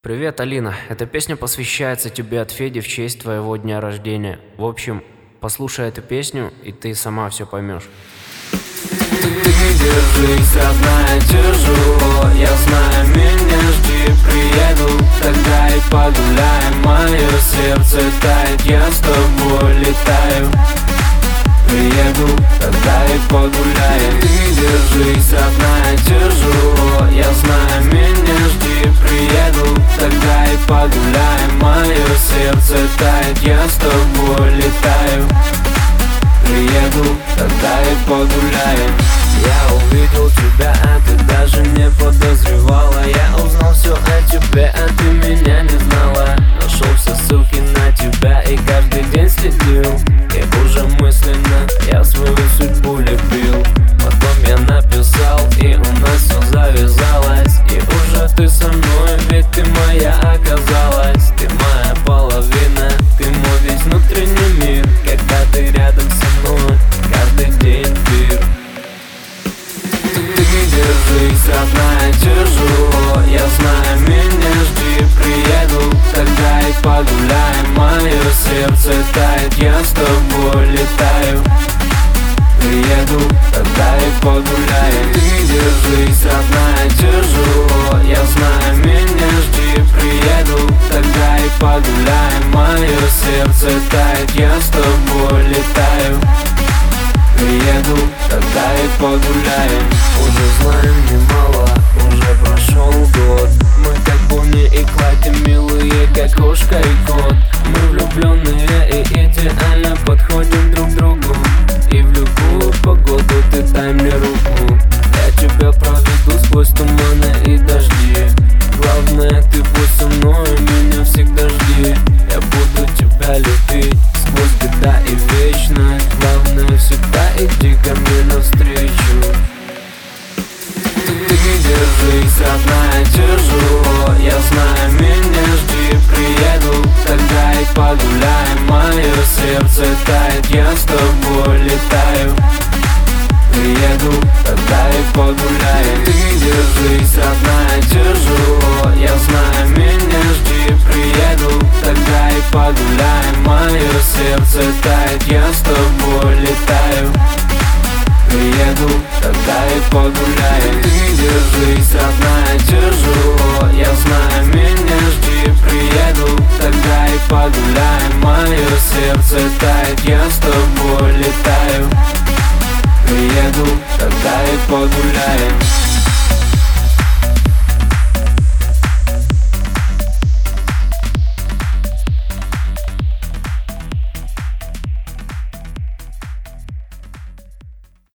Привет, Алина. Эта песня посвящается тебе от Феди в честь твоего дня рождения. В общем, послушай эту песню, и ты сама все поймешь. Ты держись, родная, тяжело. Я знаю, меня жди, приеду, тогда и погуляем. Мое сердце тает, я с тобой летаю. Приеду, тогда и погуляем. Ты держись, родная, тяжело. Я знаю, меня жди, приеду, тогда и погуляем. Мое сердце тает, я с тобой летаю. Приеду, тогда и погуляем. Я увидел тебя, а ты даже не подозревала. Я узнал все о тебе, а ты меня не знала. Нашел все ссылки на тебя и каждый день следил. И уже мысленно я свою судьбу любил. Потом я написал, и у нас все завязалось. И уже ты со мной, ведь ты моя оказалась. Ты моя половина, ты мой весь внутренний мир. Когда ты рядом со мной, каждый день пир. Ты держись, родная, тяжело. Я знаю, меня жди, приеду, тогда и погуляем. Мое сердце тает, я с тобой летаю. Приеду, тогда и погуляем. Ты держись, родная, тяжело. Я знаю, меня жди, приеду, тогда и погуляем. Мое сердце тает, я с тобой летаю. Приеду, тогда и погуляем. Уже знаем немало, уже прошел год. Мы как Бонни и Клайд, милые, как кошка и кот. Мы влюбленные и идеально подходим друг к другу. И в любую погоду ты дай мне руку. Я тебя проведу сквозь туманы и дожди. Главное, ты будь со мной, меня всегда жди. Я буду тебя любить сквозь года и вечность. Главное, всегда иди ко мне навстречу. Ты держись, родная, тяжело. Я знаю, меня жди, приеду, тогда и погуляем. Мое сердце тает, я с тобой летаю. Приеду, тогда и погуляем. Ты держись, родная, тяжело. Я знаю, меня жди, приеду, тогда и погуляем. Мое сердце тает, я с тобой летаю. Приеду, тогда и погуляем. Ты держись, родная.